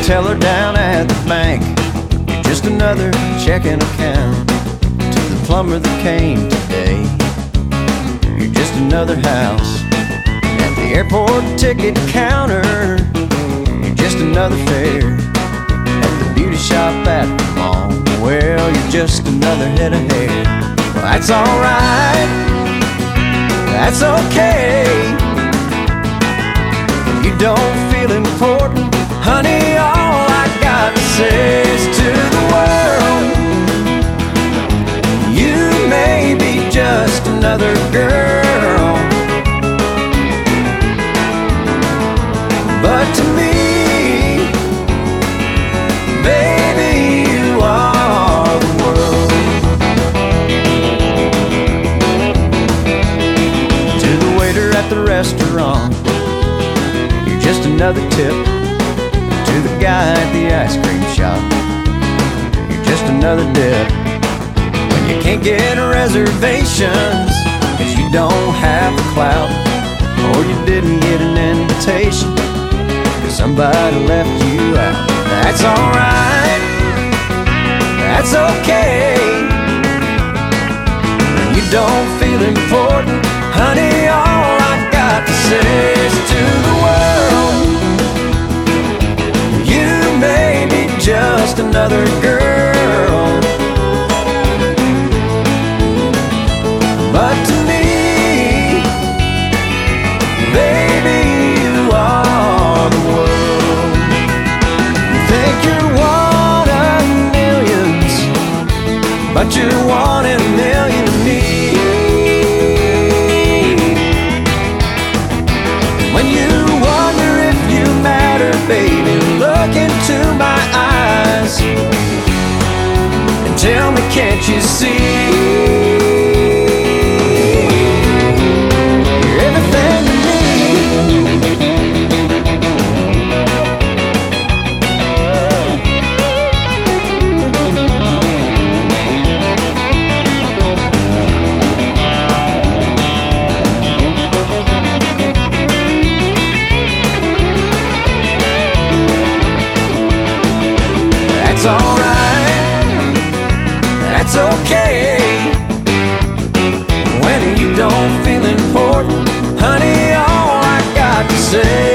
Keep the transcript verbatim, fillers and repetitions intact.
teller down at the bank. You're just another checking account. To the plumber that came today, you're just another house. At the airport ticket counter, you're just another fare. At the beauty shop at the mall, well, you're just another head of hair. Well, that's alright, that's okay. If you don't feel important, honey, all I got to say is to the world, you may be just another girl, but to me, baby, you are the world. To the waiter at the restaurant, you're just another tip. To the guy at the ice cream shop, you're just another dip. When you can't get reservations, cause you don't have the clout, or you didn't get an invitation, cause somebody left you out. That's alright, that's okay. When you don't feel important, honey, all I got to say is to the world, you may be just another girl, but to me, baby, you are the world. You think you're one of millions, but you're one in a million to me. When you wonder if you matter, baby, look into my eyes and tell me, can't you see? You're everything to me. That's alright, that's okay. When you don't feel important, honey, all I got to say